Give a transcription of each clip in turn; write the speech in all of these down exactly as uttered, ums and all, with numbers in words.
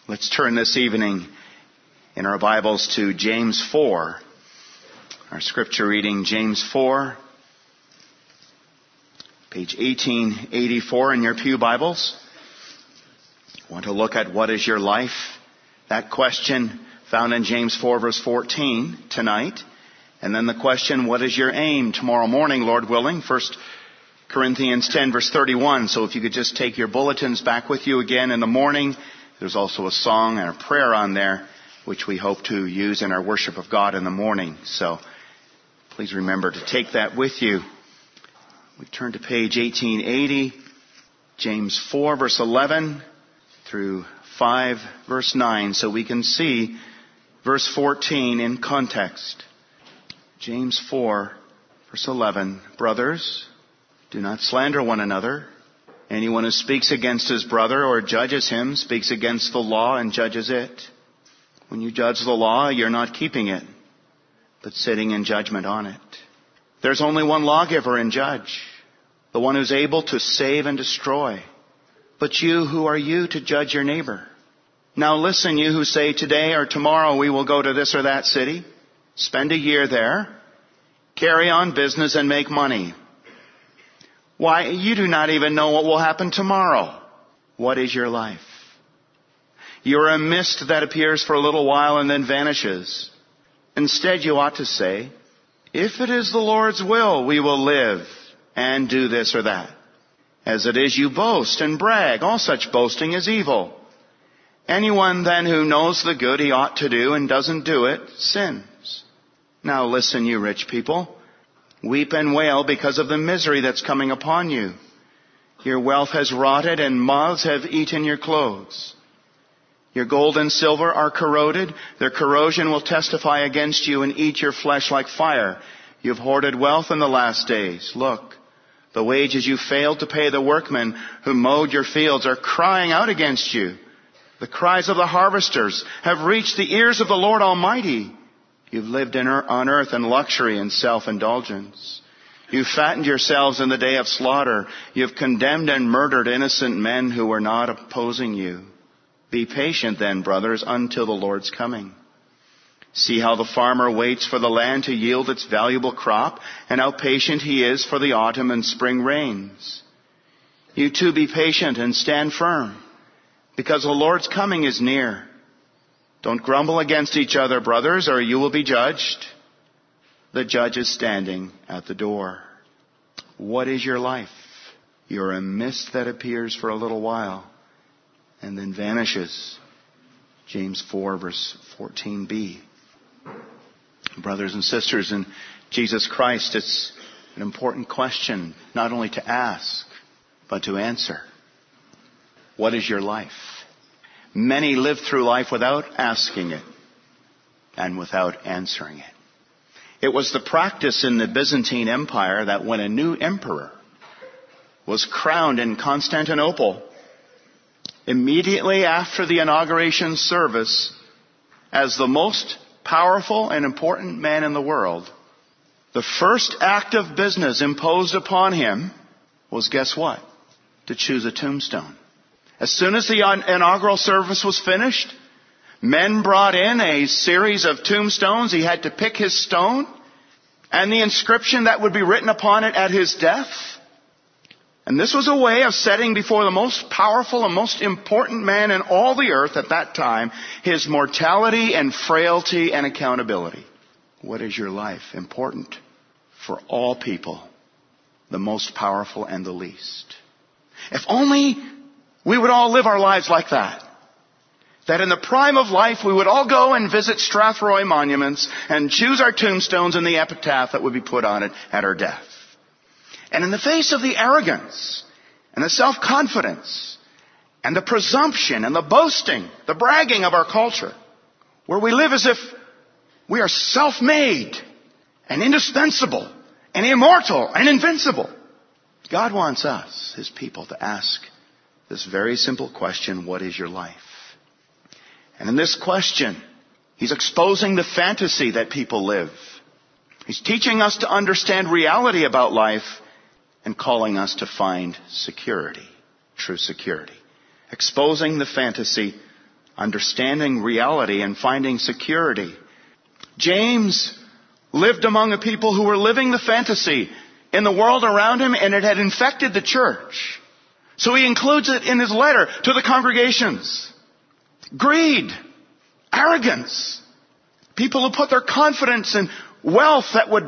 Let's turn this evening in our Bibles to James four. Our scripture reading, James four, page eighteen eighty-four in your pew Bibles. I want to look at what is your life? That question found in James four verse fourteen tonight. And then the question, what is your aim tomorrow morning, Lord willing? First Corinthians ten verse thirty-one. So if you could just take your bulletins back with you again in the morning. There's also a song and a prayer on there, which we hope to use in our worship of God in the morning. So please remember to take that with you. We turn to page eighteen eighty, James four verse eleven through five verse nine, so we can see verse fourteen in context. James four verse eleven, brothers, do not slander one another. Anyone who speaks against his brother or judges him speaks against the law and judges it. When you judge the law, you're not keeping it, but sitting in judgment on it. There's only one lawgiver and judge, the one who's able to save and destroy. But you, who are you to judge your neighbor? Now listen, you who say today or tomorrow we will go to this or that city, spend a year there, carry on business and make money. Why, you do not even know what will happen tomorrow. What is your life? You are a mist that appears for a little while and then vanishes. Instead, you ought to say, if it is the Lord's will, we will live and do this or that. As it is, you boast and brag. All such boasting is evil. Anyone then who knows the good he ought to do and doesn't do it, sins. Now listen, you rich people. Weep and wail because of the misery that's coming upon you. Your wealth has rotted and moths have eaten your clothes. Your gold and silver are corroded. Their corrosion will testify against you and eat your flesh like fire. You've hoarded wealth in the last days. Look, the wages you failed to pay the workmen who mowed your fields are crying out against you. The cries of the harvesters have reached the ears of the Lord Almighty. You've lived in, on earth in luxury and self-indulgence. You've fattened yourselves in the day of slaughter. You've condemned and murdered innocent men who were not opposing you. Be patient then, brothers, until the Lord's coming. See how the farmer waits for the land to yield its valuable crop, and how patient he is for the autumn and spring rains. You too be patient and stand firm, because the Lord's coming is near. Don't grumble against each other, brothers, or you will be judged. The judge is standing at the door. What is your life? You're a mist that appears for a little while and then vanishes. James four verse fourteen b. Brothers and sisters in Jesus Christ, it's an important question not only to ask, but to answer. What is your life? Many live through life without asking it and without answering it. It was the practice in the Byzantine Empire that when a new emperor was crowned in Constantinople, immediately after the inauguration service, as the most powerful and important man in the world, the first act of business imposed upon him was, guess what? To choose a tombstone. As soon as the inaugural service was finished, men brought in a series of tombstones. He had to pick his stone and the inscription that would be written upon it at his death. And this was a way of setting before the most powerful and most important man in all the earth at that time his mortality and frailty and accountability. What is your life? Important for all people, the most powerful and the least. If only we would all live our lives like that. That in the prime of life we would all go and visit Strathroy monuments and choose our tombstones and the epitaph that would be put on it at our death. And in the face of the arrogance and the self-confidence and the presumption and the boasting, the bragging of our culture, where we live as if we are self-made and indispensable and immortal and invincible, God wants us, His people, to ask this very simple question, what is your life? And in this question, He's exposing the fantasy that people live. He's teaching us to understand reality about life and calling us to find security, true security. Exposing the fantasy understanding reality and finding security. James lived among a people who were living the fantasy in the world around him, and it had infected the church. So he includes it in his letter to the congregations. Greed, arrogance, people who put their confidence in wealth that would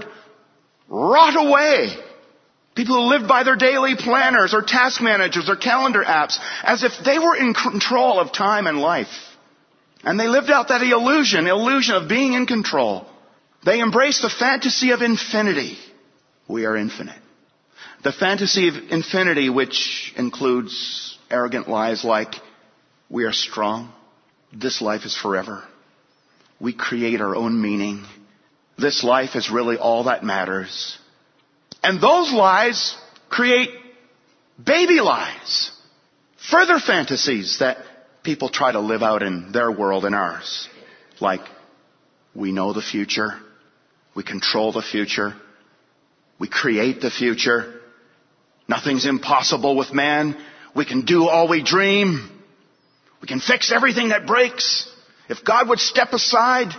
rot away. People who lived by their daily planners or task managers or calendar apps as if they were in control of time and life. And they lived out that illusion, illusion of being in control. They embraced the fantasy of infinity. We are infinite. The fantasy of infinity, which includes arrogant lies like, we are strong. This life is forever. We create our own meaning. This life is really all that matters. And those lies create baby lies. Further fantasies that people try to live out in their world and ours. Like, we know the future. We control the future. We create the future. Nothing's impossible with man. We can do all we dream. We can fix everything that breaks. If God would step aside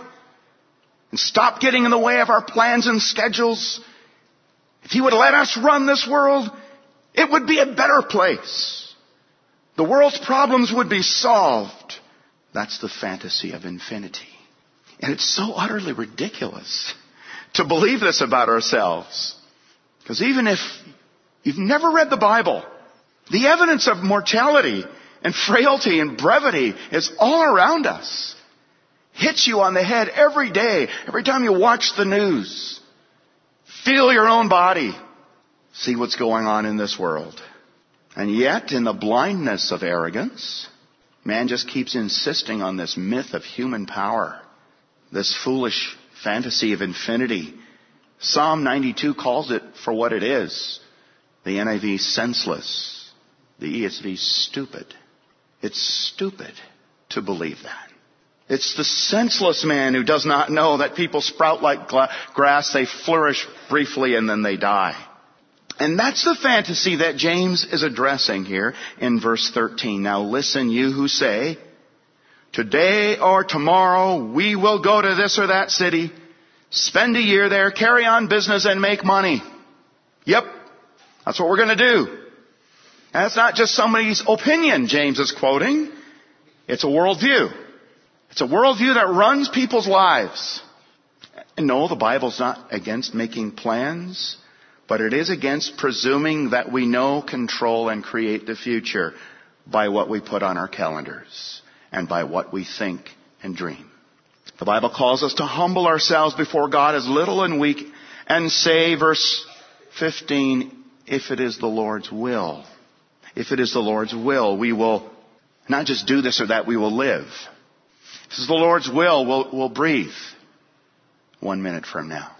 and stop getting in the way of our plans and schedules, if He would let us run this world, it would be a better place. The world's problems would be solved. That's the fantasy of infinity. And it's so utterly ridiculous to believe this about ourselves. Because even if you've never read the Bible, the evidence of mortality and frailty and brevity is all around us. Hits you on the head every day, every time you watch the news. Feel your own body. See what's going on in this world. And yet, in the blindness of arrogance, man just keeps insisting on this myth of human power. This foolish fantasy of infinity. Psalm ninety-two calls it for what it is. The N I V, senseless. The E S V, stupid. It's stupid to believe that. It's the senseless man who does not know that people sprout like gla- grass, they flourish briefly, and then they die. And that's the fantasy that James is addressing here in verse thirteen. Now listen, you who say, today or tomorrow we will go to this or that city, spend a year there, carry on business, and make money. Yep, that's what we're going to do. And it's not just somebody's opinion James is quoting. It's a worldview. It's a worldview that runs people's lives. And no, the Bible's not against making plans, but it is against presuming that we know, control, and create the future by what we put on our calendars and by what we think and dream. The Bible calls us to humble ourselves before God as little and weak and say, verse fifteen, if it is the Lord's will. If it is the Lord's will, we will not just do this or that, we will live. If it's the Lord's will, we'll, we'll breathe one minute from now.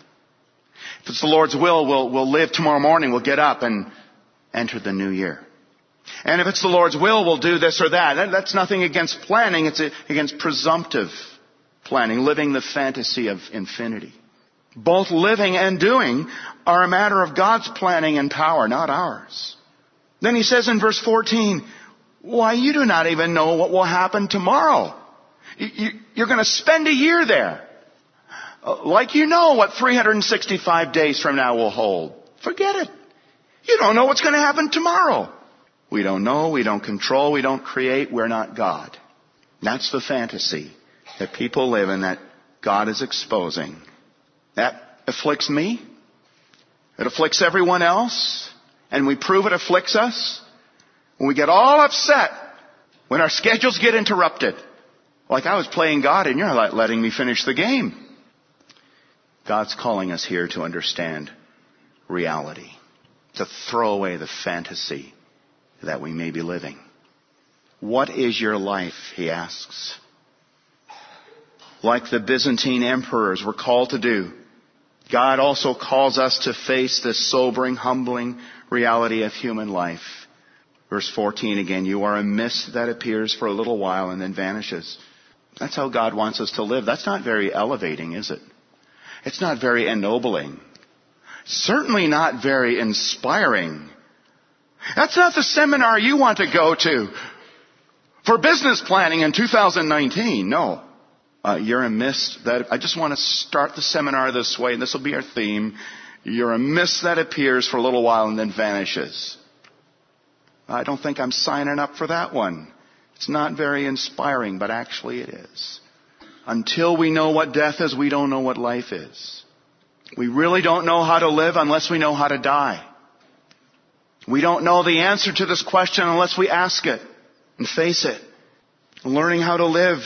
If it's the Lord's will, we'll, we'll live tomorrow morning. We'll get up and enter the new year. And if it's the Lord's will, we'll do this or that. that that's nothing against planning. It's against presumptive planning, living the fantasy of infinity. Both living and doing are a matter of God's planning and power, not ours. Then he says in verse fourteen, why, you do not even know what will happen tomorrow. You're going to spend a year there. Like you know what three hundred sixty-five days from now will hold. Forget it. You don't know what's going to happen tomorrow. We don't know, we don't control, we don't create, we're not God. That's the fantasy that people live in that God is exposing. That afflicts me. It afflicts everyone else. And we prove it afflicts us when we get all upset when our schedules get interrupted. Like I was playing God and you're not letting me finish the game. God's calling us here to understand reality, to throw away the fantasy that we may be living. What is your life, he asks. Like the Byzantine emperors were called to do, God also calls us to face this sobering, humbling reality of human life. Verse fourteen again, you are a mist that appears for a little while and then vanishes. That's how God wants us to live. That's not very elevating, is it? It's not very ennobling. Certainly not very inspiring. That's not the seminar you want to go to. for business planning in two thousand nineteen. No. Uh, you're a mist that, I just want to start the seminar this way, and this will be our theme. You're a mist that appears for a little while and then vanishes. I don't think I'm signing up for that one. It's not very inspiring, but actually it is. Until we know what death is, we don't know what life is. We really don't know how to live unless we know how to die. We don't know the answer to this question unless we ask it and face it. Learning how to live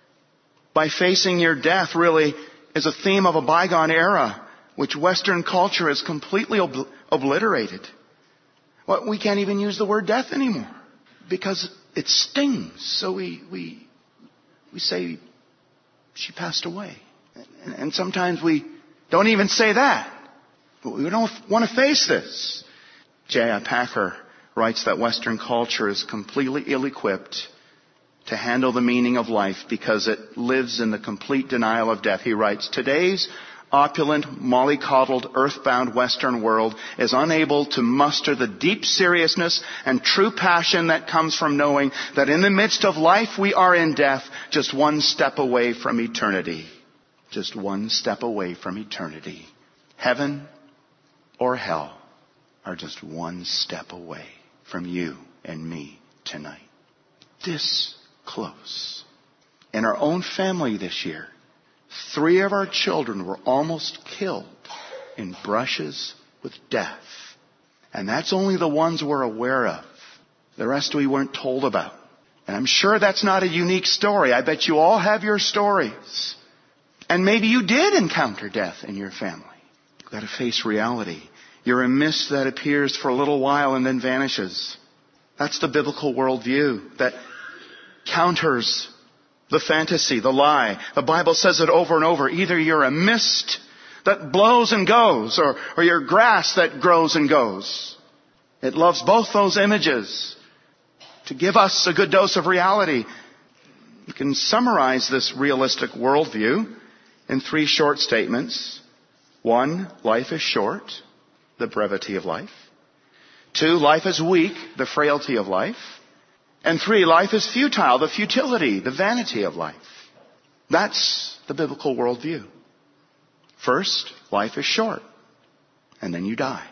by facing your death really is a theme of a bygone era, which Western culture has completely ob- obliterated. Well, we can't even use the word death anymore because it stings. So we we we say she passed away, and, and sometimes we don't even say that. But we don't want to face this. J I Packer writes that Western culture is completely ill-equipped to handle the meaning of life because it lives in the complete denial of death. He writes, today's opulent, mollycoddled, earthbound Western world is unable to muster the deep seriousness and true passion that comes from knowing that in the midst of life we are in death, just one step away from eternity. Just one step away from eternity. Heaven or hell are just one step away from you and me tonight. This close. In our own family this year, three of our children were almost killed in brushes with death. And that's only the ones we're aware of. The rest we weren't told about. And I'm sure that's not a unique story. I bet you all have your stories. And maybe you did encounter death in your family. You've got to face reality. You're a mist that appears for a little while and then vanishes. That's the biblical worldview that counters the fantasy, the lie. The Bible says it over and over. Either you're a mist that blows and goes, or, or you're grass that grows and goes. It loves both those images to give us a good dose of reality. You can summarize this realistic worldview in three short statements. One, life is short, the brevity of life. Two, life is weak, the frailty of life. And three, life is futile, the futility, the vanity of life. That's the biblical worldview. First, life is short, and then you die.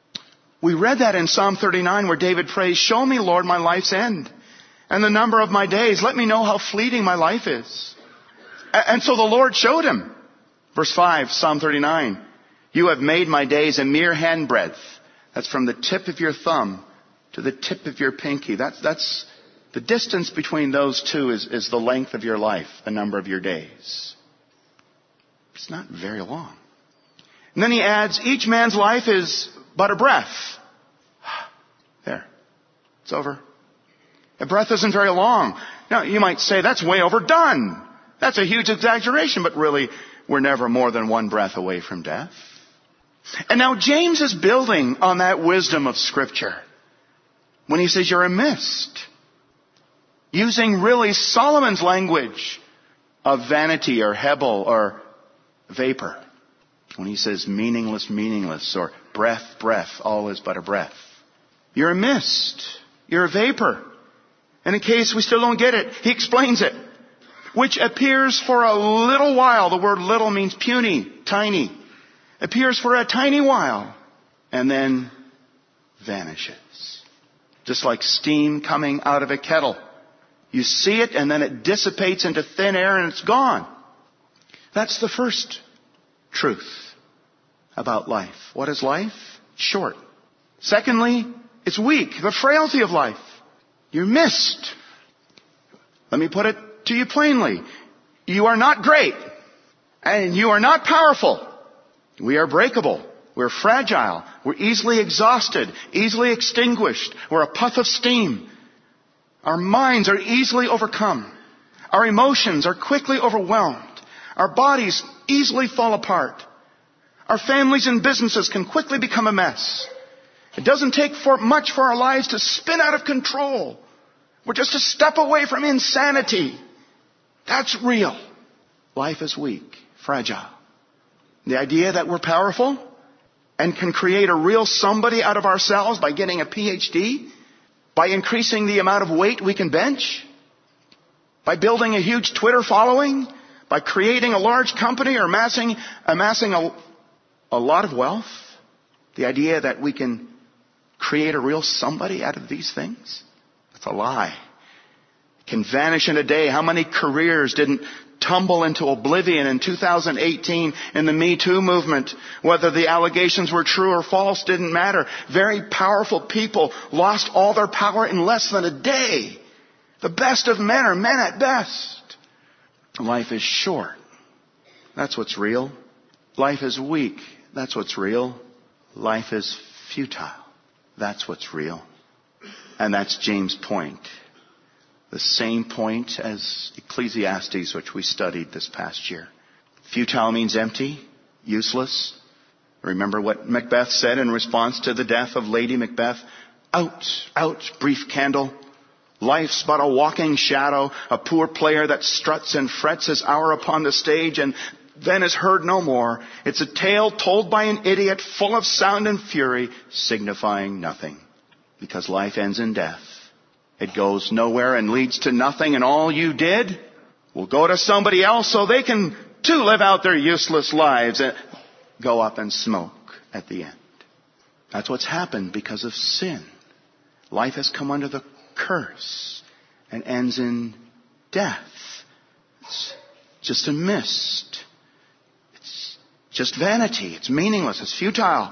We read that in Psalm thirty-nine where David prays, show me, Lord, my life's end and the number of my days. Let me know how fleeting my life is. And so the Lord showed him. Verse five, Psalm thirty-nine, you have made my days a mere handbreadth. That's from the tip of your thumb to the tip of your pinky. That's, that's, the distance between those two is, is the length of your life, the number of your days. It's not very long. And then he adds, each man's life is but a breath. There. It's over. A breath isn't very long. Now, you might say, that's way overdone. That's a huge exaggeration, but really, we're never more than one breath away from death. And now James is building on that wisdom of Scripture when he says you're a mist, using really Solomon's language of vanity or hebel or vapor. When he says meaningless, meaningless, or breath, breath, all is but a breath. You're a mist. You're a vapor. And in case we still don't get it, he explains it. Which appears for a little while. The word little means puny, tiny. Appears for a tiny while and then vanishes. Just like steam coming out of a kettle. You see it and then it dissipates into thin air and it's gone. That's the first truth about life. What is life? Short. Secondly, it's weak. The frailty of life. You're mist. Let me put it to you plainly. You are not great. And you are not powerful. We are breakable. We're fragile. We're easily exhausted, easily extinguished. We're a puff of steam. Our minds are easily overcome. Our emotions are quickly overwhelmed. Our bodies easily fall apart. Our families and businesses can quickly become a mess. It doesn't take for much for our lives to spin out of control. We're just a step away from insanity. That's real. Life is weak, fragile. The idea that we're powerful and can create a real somebody out of ourselves by getting a P H D, by increasing the amount of weight we can bench, By building a huge Twitter following? By creating a large company or amassing, amassing a, a lot of wealth? The idea that we can create a real somebody out of these things? That's a lie. It can vanish in a day. How many careers didn't tumble into oblivion in two thousand eighteen in the Me Too movement? Whether the allegations were true or false didn't matter. Very powerful people lost all their power in less than a day. The best of men are men at best. Life is short. That's what's real. Life is weak. That's what's real. Life is futile. That's what's real. And that's James' point. The same point as Ecclesiastes, which we studied this past year. Futile means empty, useless. Remember what Macbeth said in response to the death of Lady Macbeth? Out, out, brief candle. Life's but a walking shadow, a poor player that struts and frets his hour upon the stage and then is heard no more. It's a tale told by an idiot, full of sound and fury, signifying nothing. Because life ends in death. It goes nowhere and leads to nothing, and all you did will go to somebody else so they can too live out their useless lives and go up and smoke at the end. That's what's happened because of sin. Life has come under the curse and ends in death. It's just a mist. It's just vanity. It's meaningless. It's futile.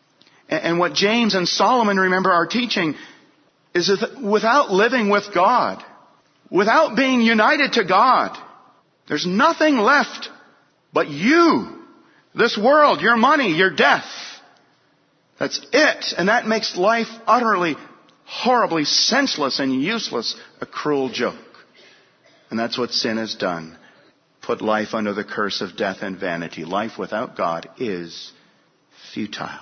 And what James and Solomon, remember, are teaching is that without living with God, without being united to God, there's nothing left but you, this world, your money, your death. That's it. And that makes life utterly, horribly senseless and useless, a cruel joke. And that's what sin has done. Put life under the curse of death and vanity. Life without God is futile.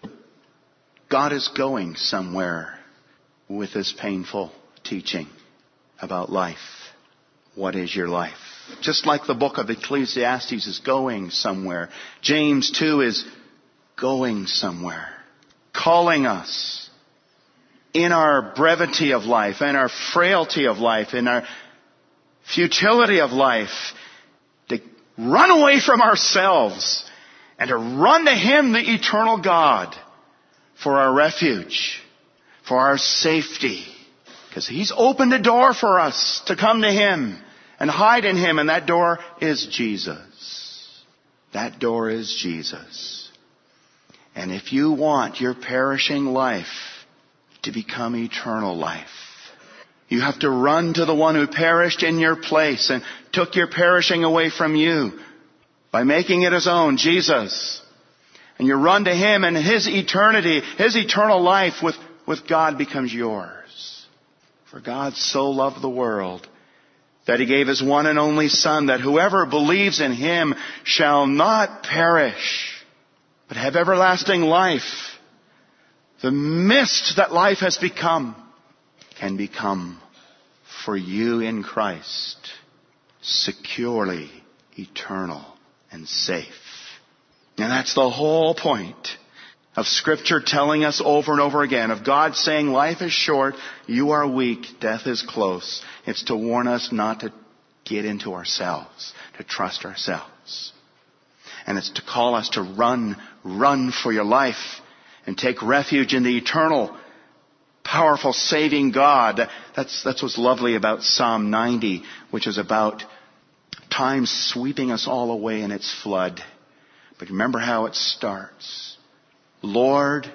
God is going somewhere with this painful teaching about life. What is your life? Just like the book of Ecclesiastes is going somewhere, James too is going somewhere, calling us in our brevity of life, in our frailty of life, in our futility of life, to run away from ourselves and to run to Him, the eternal God, for our refuge, for our safety. Because He's opened a door for us to come to Him and hide in Him, and that door is Jesus. That door is Jesus. And if you want your perishing life to become eternal life, you have to run to the one who perished in your place and took your perishing away from you by making it His own, Jesus. And you run to Him, and His eternity, His eternal life with, with God becomes yours. For God so loved the world that He gave His one and only Son, that whoever believes in Him shall not perish, but have everlasting life. The mist that life has become can become for you in Christ securely eternal and safe. And that's the whole point of Scripture telling us over and over again, of God saying life is short, you are weak, death is close. It's to warn us not to get into ourselves, to trust ourselves. And it's to call us to run, run for your life and take refuge in the eternal, powerful, saving God. That's, that's what's lovely about Psalm ninety, which is about time sweeping us all away in its flood. But remember how it starts. Lord,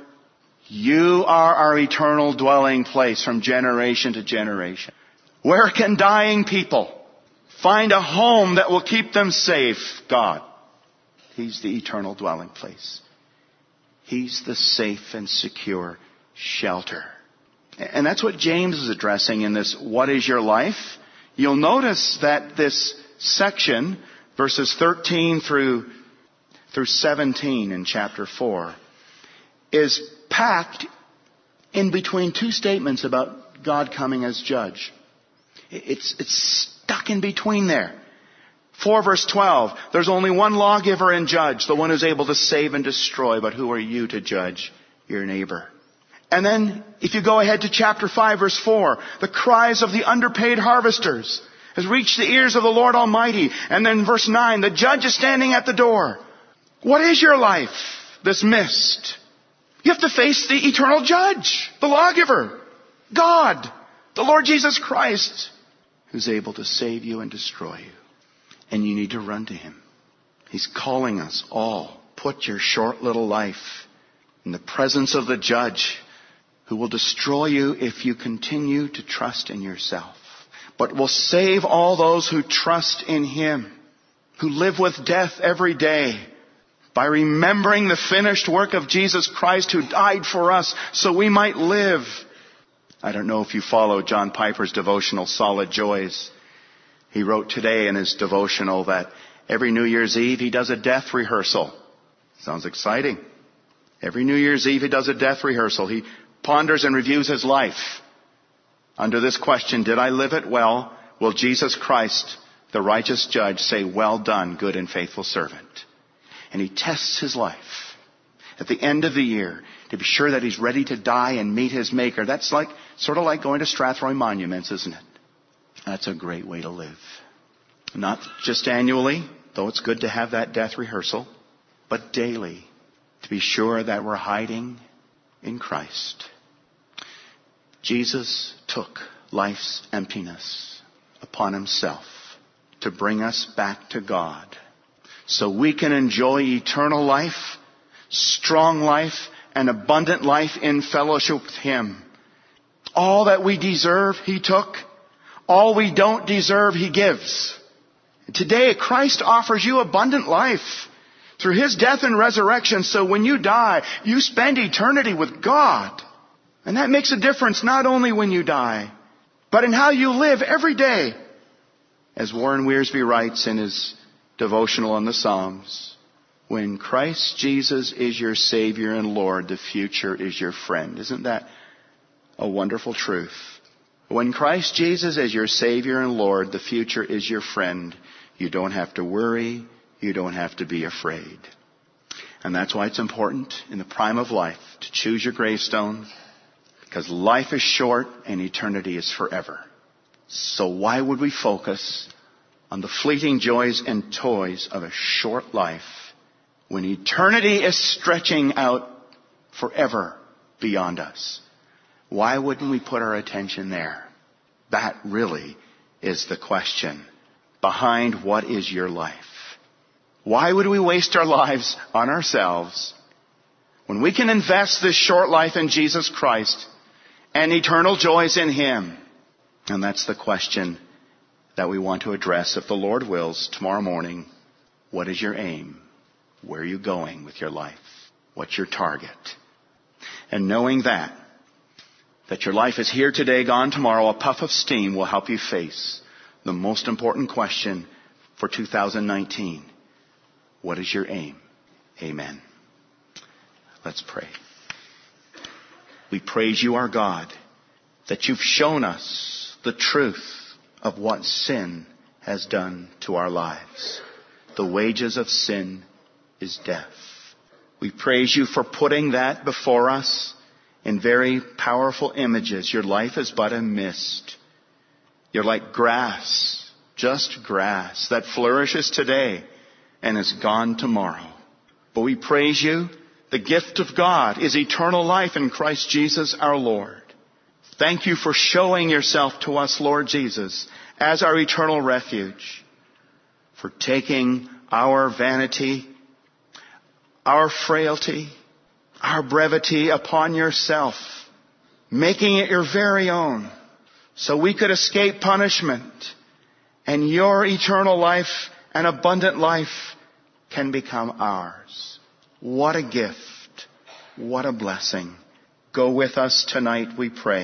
you are our eternal dwelling place from generation to generation. Where can dying people find a home that will keep them safe? God. He's the eternal dwelling place. He's the safe and secure shelter. And that's what James is addressing in this, what is your life? You'll notice that this section, verses thirteen through through seventeen in chapter four, is packed in between two statements about God coming as judge. It's, it's stuck in between there. four verse twelve, there's only one lawgiver and judge, the one who's able to save and destroy, but who are you to judge your neighbor? And then, if you go ahead to chapter five verse four, the cries of the underpaid harvesters. has reached the ears of the Lord Almighty. And then verse nine, the judge is standing at the door. What is your life that's missed? You have to face the eternal judge, the lawgiver, God, the Lord Jesus Christ, who's able to save you and destroy you. And you need to run to Him. He's calling us all. Put your short little life in the presence of the judge who will destroy you if you continue to trust in yourself, but will save all those who trust in Him, who live with death every day by remembering the finished work of Jesus Christ who died for us so we might live. I don't know if you follow John Piper's devotional, Solid Joys. He wrote today in his devotional that every New Year's Eve he does a death rehearsal. Sounds exciting. Every New Year's Eve he does a death rehearsal. He ponders and reviews his life under this question, did I live it well? Will Jesus Christ, the righteous judge, say, well done, good and faithful servant? And he tests his life at the end of the year to be sure that he's ready to die and meet his Maker. That's like, sort of like going to Strathroy Monuments, isn't it? That's a great way to live. Not just annually, though it's good to have that death rehearsal, but daily, to be sure that we're hiding in Christ. Jesus took life's emptiness upon Himself to bring us back to God so we can enjoy eternal life, strong life, and abundant life in fellowship with Him. All that we deserve, He took. All we don't deserve, He gives. Today, Christ offers you abundant life through His death and resurrection, so when you die, you spend eternity with God. And that makes a difference not only when you die, but in how you live every day. As Warren Wiersbe writes in his devotional on the Psalms, when Christ Jesus is your Savior and Lord, the future is your friend. Isn't that a wonderful truth? When Christ Jesus is your Savior and Lord, the future is your friend. You don't have to worry. You don't have to be afraid. And that's why it's important in the prime of life to choose your gravestone, because life is short and eternity is forever. So why would we focus on the fleeting joys and toys of a short life when eternity is stretching out forever beyond us? Why wouldn't we put our attention there? That really is the question behind what is your life. Why would we waste our lives on ourselves when we can invest this short life in Jesus Christ and eternal joys in Him? And that's the question that we want to address, if the Lord wills, tomorrow morning. What is your aim? Where are you going with your life? What's your target? And knowing that, that your life is here today, gone tomorrow, a puff of steam will help you face the most important question for two thousand nineteen. What is your aim? Amen. Let's pray. We praise You, our God, that You've shown us the truth of what sin has done to our lives. The wages of sin is death. We praise You for putting that before us in very powerful images. Your life is but a mist. You're like grass, just grass that flourishes today and is gone tomorrow. But we praise You. The gift of God is eternal life in Christ Jesus our Lord. Thank You for showing Yourself to us, Lord Jesus, as our eternal refuge, for taking our vanity, our frailty, our brevity upon Yourself, making it Your very own, so we could escape punishment, and Your eternal life and abundant life can become ours. What a gift. What a blessing. Go with us tonight, we pray.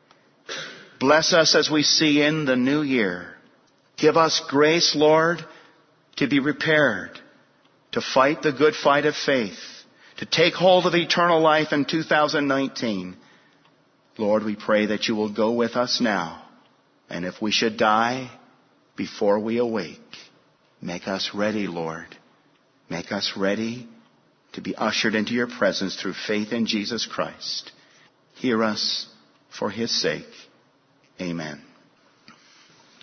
Bless us as we see in the new year. Give us grace, Lord, to be prepared to fight the good fight of faith, to take hold of eternal life in two thousand nineteen. Lord, we pray that You will go with us now. And if we should die before we awake, make us ready, Lord. Make us ready to be ushered into Your presence through faith in Jesus Christ. Hear us for His sake. Amen.